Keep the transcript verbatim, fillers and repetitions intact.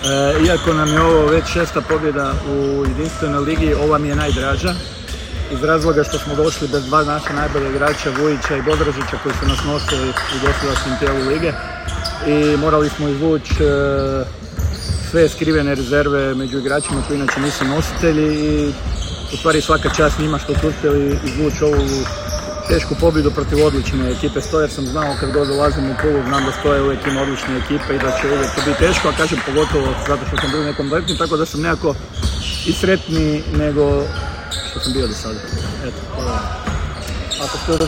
Iako nam je ovo već šesta pobjeda u jedinstvenoj ligi, ova mi je najdraža. Iz razloga što smo došli bez dva naša najbolja igrača, Vujića i Bodražića, koji su nas nosili u dosadašnjem tijelu lige. I morali smo izvući sve skrivene rezerve među igračima koji inače nisu nositelji. I u stvari svaka čast njima što su uspjeli izvući ovu tešku pobjedu protiv odlične ekipe Stoje, jer sam znao kad god dolazim u Pulu, znam da Stoje uvijek ima odlične ekipe i da će uvijek to biti teško, a kažem pogotovo zato što sam bio u nekom letnju, tako da sam nekako i sretniji nego što sam bio do sada. Eto, ako ste